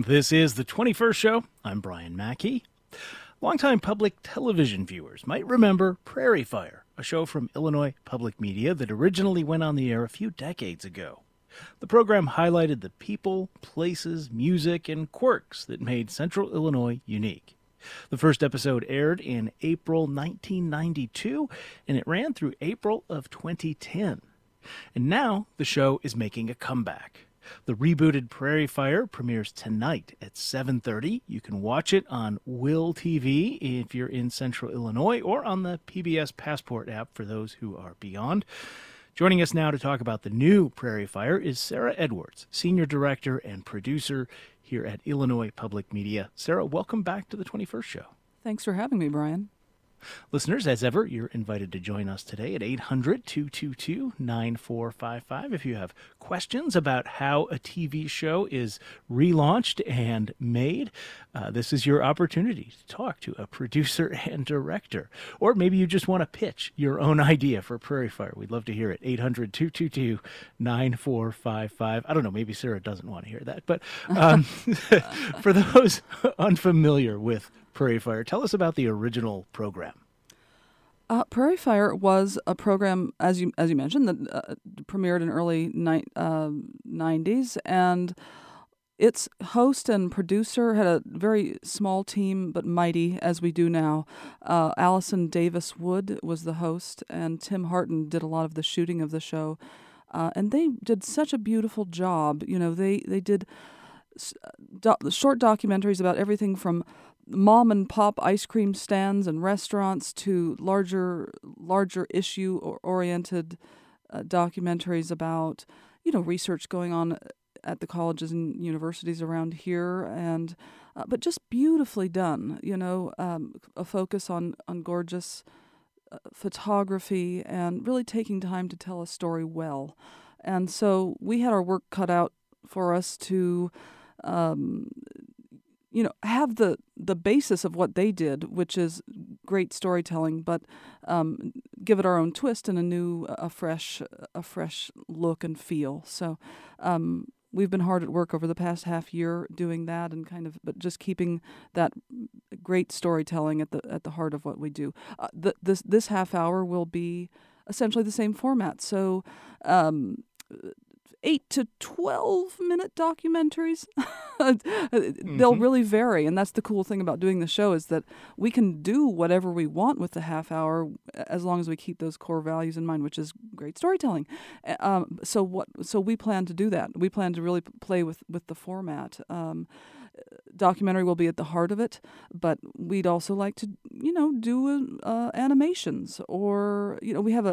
This is the 21st Show. I'm Brian Mackey. Longtime public television viewers might remember Prairie Fire, a show from Illinois Public Media that originally went on the air a few decades ago. The program highlighted the people, places, music, and quirks that made Central Illinois unique. The first episode aired in April 1992, and it ran through April of 2010. And now the show is making a comeback. The rebooted Prairie Fire premieres tonight at 7:30. You can watch it on Will TV if you're in Central Illinois, or on the PBS Passport app for those who are beyond. Joining us now to talk about the new Prairie Fire is Sarah Edwards, Senior Director and Producer here at Illinois Public Media. Sarah, welcome back to the 21st Show. Thanks for having me, Brian. Listeners, as ever, you're invited to join us today at 800-222-9455 if you have questions about how a TV show is relaunched and made. This is your opportunity to talk to a producer and director. Or maybe you just want to pitch your own idea for Prairie Fire. We'd love to hear it. 800-222-9455. I don't know, maybe Sarah doesn't want to hear that. But for those unfamiliar with Prairie Fire, tell us about the original program. Prairie Fire was a program, as you mentioned, that premiered in early 90s, and its host and producer had a very small team, but mighty, as we do now. Allison Davis Wood was the host, and Tim Harton did a lot of the shooting of the show, and they did such a beautiful job. You know, they did short documentaries about everything from mom and pop ice cream stands and restaurants to larger issue oriented documentaries about, you know, research going on at the colleges and universities around here, and but just beautifully done. You know, a focus on gorgeous photography and really taking time to tell a story well. And so we had our work cut out for us to have the basis of what they did, which is great storytelling, but give it our own twist and a fresh look and feel. So we've been hard at work over the past half year doing that, and but just keeping that great storytelling at the heart of what we do. This half hour will be essentially the same format. So 8 to 12-minute documentaries. They'll really vary, and that's the cool thing about doing the show, is that we can do whatever we want with the half hour as long as we keep those core values in mind, which is great storytelling. So we plan to do that. We plan to really play with the format. Documentary will be at the heart of it, but we'd also like to, do animations, or we have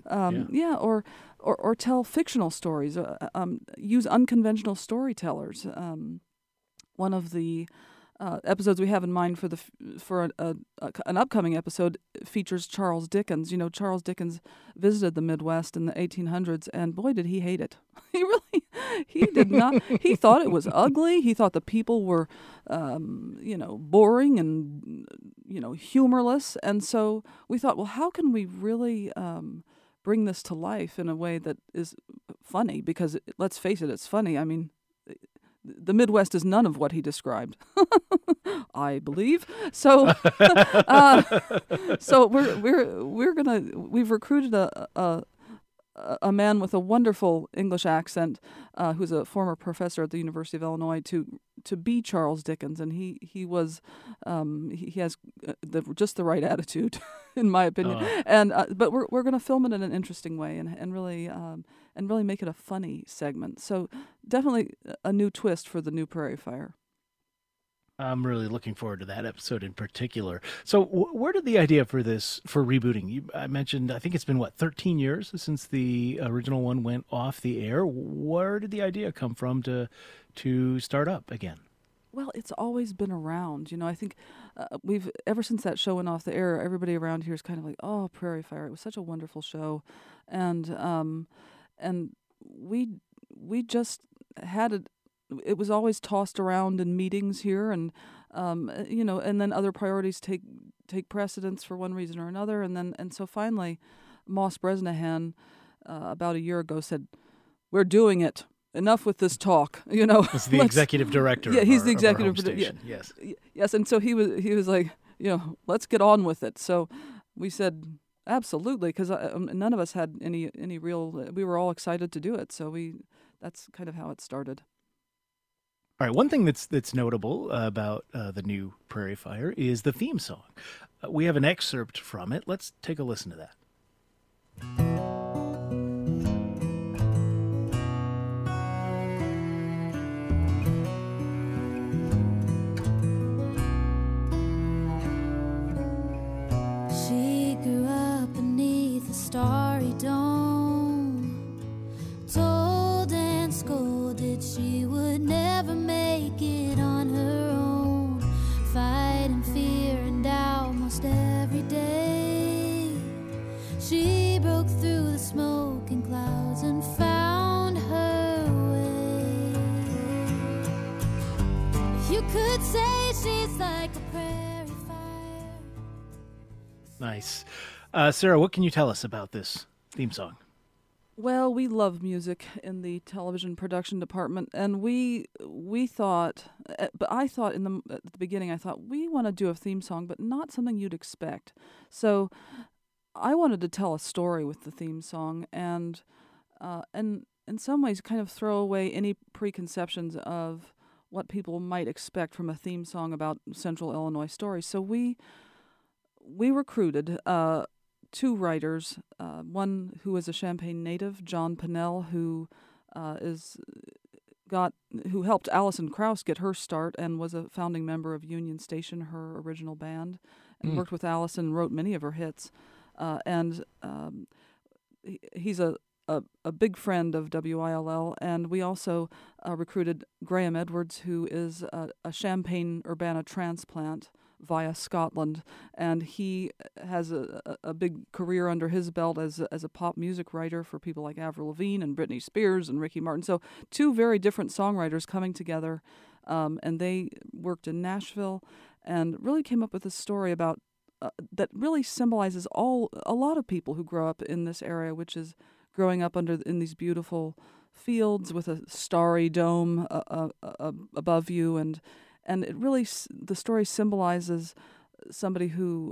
or tell fictional stories. Use unconventional storytellers. One of the episodes we have in mind for an upcoming episode features Charles Dickens. You know, Charles Dickens visited the Midwest in the 1800s, and boy, did he hate it. He did not. He thought it was ugly. He thought the people were, boring and, humorless. And so we thought, well, how can we really bring this to life in a way that is funny? Because let's face it, it's funny. I mean, the Midwest is none of what he described, I believe. So, we've recruited a man with a wonderful English accent, who's a former professor at the University of Illinois, to be Charles Dickens, and he has just the right attitude, in my opinion. But we're going to film it in an interesting way and really make it a funny segment. So definitely a new twist for the new Prairie Fire. I'm really looking forward to that episode in particular. So where did the idea for rebooting? I mentioned, I think it's been, 13 years since the original one went off the air. Where did the idea come from to start up again? Well, it's always been around. I think ever since that show went off the air, everybody around here is kind of like, oh, Prairie Fire. It was such a wonderful show. And we just had it. It was always tossed around in meetings here, and and then other priorities take precedence for one reason or another, and so finally, Moss Bresnahan about a year ago said, "We're doing it," enough with this talk. You know, He's the executive director. Yeah, he's the of our executive home producer. station. Yes. Yes, and so he was like, let's get on with it. So we said absolutely, because none of us had any real. We were all excited to do it. So that's kind of how it started. All right. One thing that's notable about the new Prairie Fire is the theme song. We have an excerpt from it. Let's take a listen to that. She grew up beneath a starry dome, told and scolded she would never make it on her own, fighting fear and doubt most every day. She broke through the smoke and clouds and found her way. You could say she's like a prairie fire. Nice. Sarah, what can you tell us about this theme song? Well, we love music in the television production department, and we thought, but I thought at the beginning, I thought we want to do a theme song, but not something you'd expect. So I wanted to tell a story with the theme song, and in some ways, kind of throw away any preconceptions of what people might expect from a theme song about Central Illinois stories. So we recruited two writers, one who is a Champaign native, John Pinnell, who helped Alison Krauss get her start and was a founding member of Union Station, her original band, and worked with Alison, wrote many of her hits, and he's a big friend of WILL, and we also recruited Graham Edwards, who is a Champaign-Urbana transplant via Scotland, and he has a big career under his belt as a pop music writer for people like Avril Lavigne and Britney Spears and Ricky Martin. So two very different songwriters coming together, and they worked in Nashville and really came up with a story about that really symbolizes a lot of people who grow up in this area, which is growing up in these beautiful fields with a starry dome above you, and it really, the story symbolizes somebody who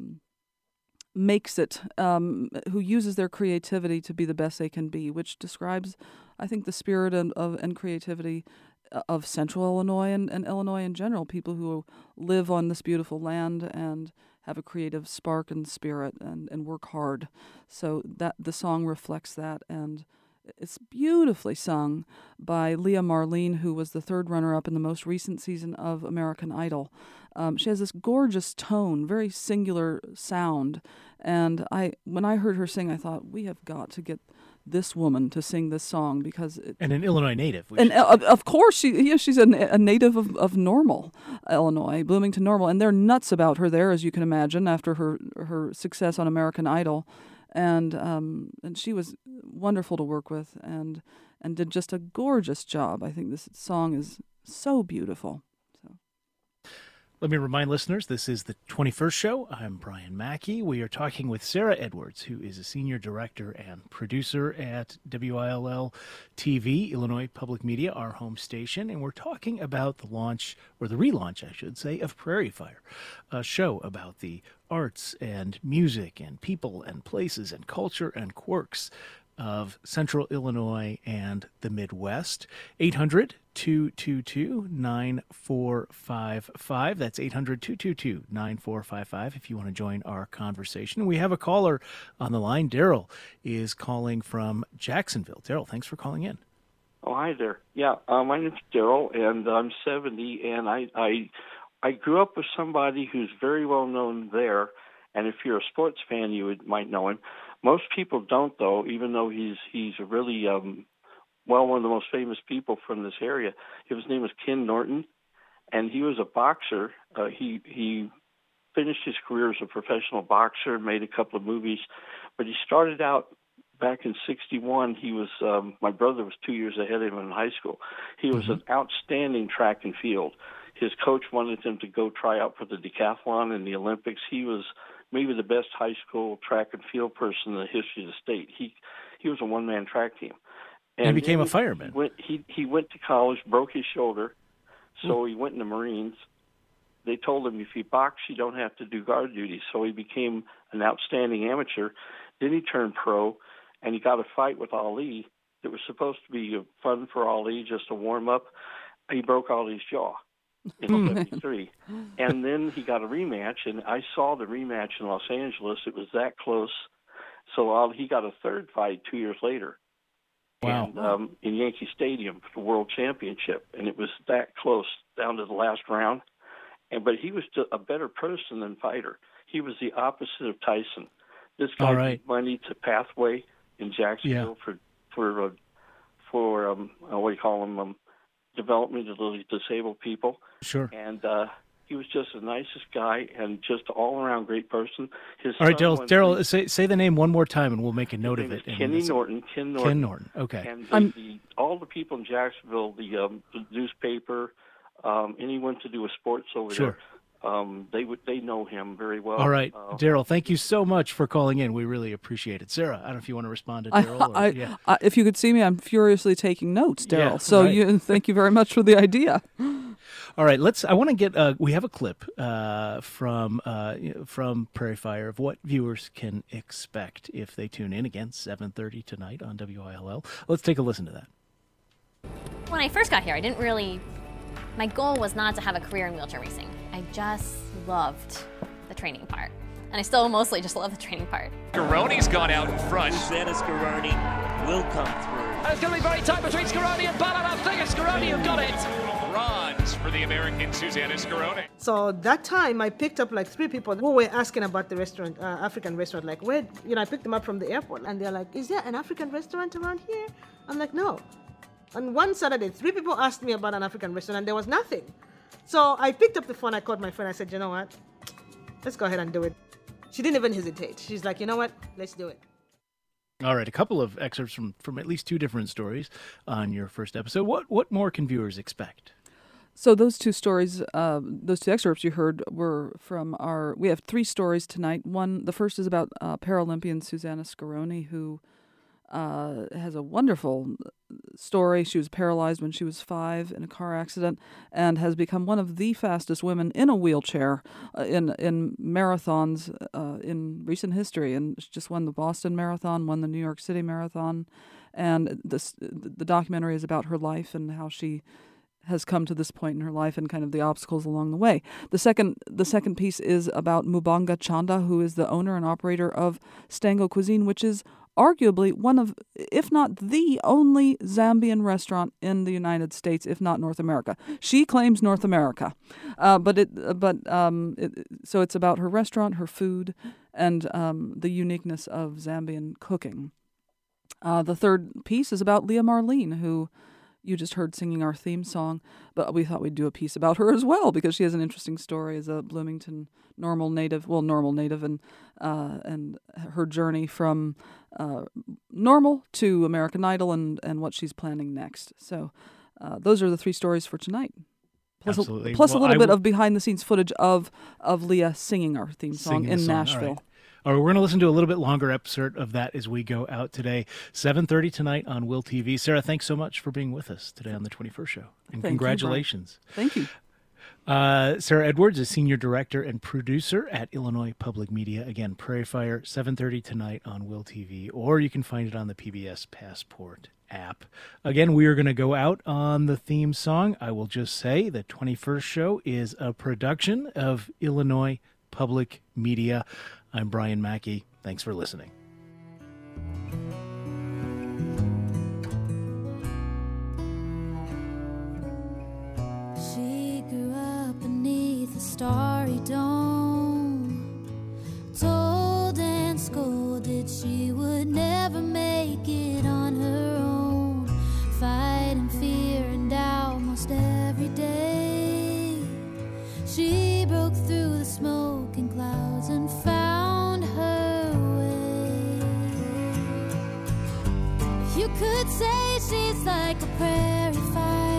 makes it, who uses their creativity to be the best they can be, which describes, I think, the spirit and creativity of Central Illinois and Illinois in general, people who live on this beautiful land and have a creative spark and spirit and work hard. So that the song reflects that, and it's beautifully sung by Leah Marlene, who was the third runner-up in the most recent season of American Idol. She has this gorgeous tone, very singular sound, and when I heard her sing, I thought, we have got to get this woman to sing this song, because and an Illinois native. And of course, she's a native of Normal, Illinois, Bloomington Normal, and they're nuts about her there, as you can imagine, after her success on American Idol. And she was wonderful to work with, and did just a gorgeous job. I think this song is so beautiful. So, let me remind listeners, this is the 21st show. I'm Brian Mackey. We are talking with Sarah Edwards, who is a senior director and producer at WILL TV, Illinois Public Media, our home station, and we're talking about the launch, or the relaunch, I should say, of Prairie Fire, a show about the arts and music and people and places and culture and quirks of Central Illinois and the Midwest. 800-222-9455. That's 800-222-9455 if you want to join our conversation. We have a caller on the line. Daryl is calling from Jacksonville. Daryl, thanks for calling in. Oh, hi there. Yeah, my name's Daryl, and I'm 70, and I grew up with somebody who's very well known there, and if you're a sports fan, might know him. Most people don't, though, even though he's a really one of the most famous people from this area. His name was Ken Norton, and he was a boxer. He finished his career as a professional boxer, made a couple of movies, but he started out back in '61. He was my brother was 2 years ahead of him in high school. He was an outstanding track and field. His coach wanted him to go try out for the decathlon and the Olympics. He was maybe the best high school track and field person in the history of the state. He was a one-man track team. And became then a fireman. He went to college, broke his shoulder, so he went in the Marines. They told him if you box, you don't have to do guard duty. So he became an outstanding amateur. Then he turned pro, and he got a fight with Ali that was supposed to be fun for Ali, just a warm-up. He broke Ali's jaw in 73. And then he got a rematch, and I saw the rematch in Los Angeles. It was that close. So he got a third fight 2 years later. Wow. And, in Yankee Stadium for the World Championship. And it was that close down to the last round. But he was a better person than fighter. He was the opposite of Tyson. This guy gave money to Pathway in Jacksonville for what do you call them, development of the disabled people. Sure. And he was just the nicest guy and just all-around great person. All right, Daryl, say the name one more time, and we'll make a note of it. Ken Norton. Ken Norton. Okay. And all the people in Jacksonville, the newspaper, anyone to do with sports over there, they know him very well. All right, Daryl, thank you so much for calling in. We really appreciate it. Sarah, I don't know if you want to respond to Daryl. If you could see me, I'm furiously taking notes, Daryl. Thank you very much for the idea. All right, I want to get. We have a clip from Prairie Fire of what viewers can expect if they tune in again 7:30 tonight on WILL. Let's take a listen to that. When I first got here, I didn't really. My goal was not to have a career in wheelchair racing. I just loved the training part. And I still mostly just love the training part. Scaroni's gone out in front. Susanna Scaroni will come through. And it's going to be very tight between Scaroni and Ballard. I think it's Scaroni who got it. Bronze for the American Susanna Scaroni. So that time I picked up like 3 people who were asking about the restaurant, African restaurant. Like, where, I picked them up from the airport and they're like, is there an African restaurant around here? I'm like, no. On one Saturday, 3 people asked me about an African restaurant and there was nothing. So I picked up the phone, I called my friend, I said, you know what? Let's go ahead and do it. She didn't even hesitate. She's like, you know what? Let's do it. All right, a couple of excerpts from at least 2 different stories on your first episode. What more can viewers expect? So those 2 stories, those 2 excerpts you heard were from we have 3 stories tonight. The first is about Paralympian Susanna Scaroni, who has a wonderful story. She was paralyzed when she was 5 in a car accident and has become one of the fastest women in a wheelchair in marathons in recent history. And she just won the Boston Marathon, won the New York City Marathon. And the documentary is about her life and how she has come to this point in her life and kind of the obstacles along the way. The second piece is about Mubanga Chanda, who is the owner and operator of Stango Cuisine, which is arguably one of, if not the only Zambian restaurant in the United States, if not North America. She claims North America, so it's about her restaurant, her food, and the uniqueness of Zambian cooking. The third piece is about Leah Marlene, who you just heard singing our theme song, but we thought we'd do a piece about her as well because she has an interesting story as a Bloomington normal native, and her journey from normal to American Idol and what she's planning next. So those are the 3 stories for tonight. Absolutely. Plus a little bit of behind-the-scenes footage of Leah singing our theme song in Nashville. All right, we're going to listen to a little bit longer excerpt of that as we go out today. 7:30 tonight on Will TV. Sarah, thanks so much for being with us today on the 21st Show. And congratulations. Thank you. Sarah Edwards is Senior Director and Producer at Illinois Public Media. Again, Prairie Fire, 7:30 tonight on Will TV, or you can find it on the PBS Passport app. Again, we are going to go out on the theme song. I will just say the 21st Show is a production of Illinois Public Media. I'm Brian Mackey. Thanks for listening. She grew up beneath a starry dome, told and scolded she would never make it on her own, fighting fear and doubt most every day. She broke through the smoking clouds and found her way. You could say she's like a prairie fire,